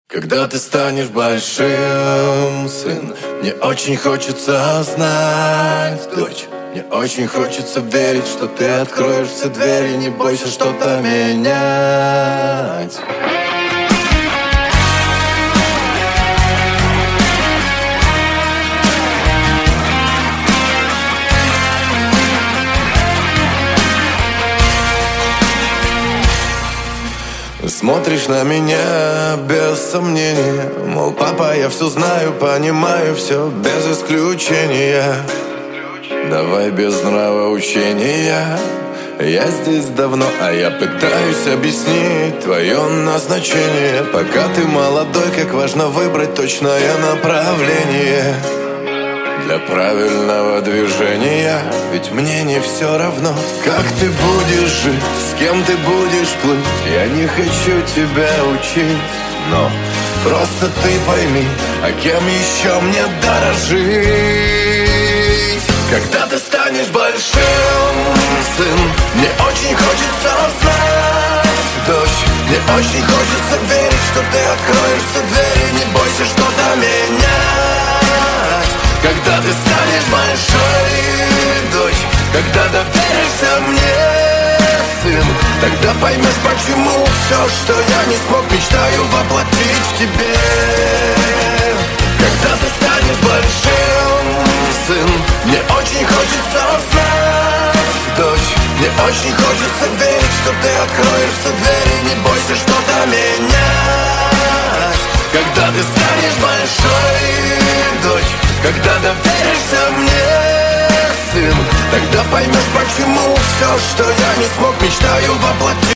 Когда ты станешь большим, сын, мне очень хочется знать, дочь. Мне очень хочется верить, что ты откроешь все двери, не бойся что-то менять. Смотришь на меня без сомнения, мол, папа, я все знаю, понимаю все без исключения. Давай без нравоучения. Я здесь давно, а я пытаюсь объяснить твое назначение. Пока ты молодой, как важно выбрать точное направление для правильного движения. Ведь мне не все равно, как ты будешь жить, с кем ты будешь плыть. Я не хочу тебя учить, но просто ты пойми, а кем еще мне дорожить. Когда ты станешь большим, сын, мне очень хочется знать, дочь. Мне очень хочется верить, что ты откроешь все двери, не бойся что-то менять. Когда ты станешь большой, дочь, когда доверишься мне, сын, тогда поймешь, почему все, что я не смог, мечтаю воплотить в тебе. Когда ты станешь большим, сын, мне очень хочется знать, дочь. Мне очень хочется верить, что ты откроешь все двери, не бойся что-то менять. Когда ты станешь большой, дочь, когда доверишься мне, сын, тогда поймешь, почему все, что я не смог, мечтаю воплотить.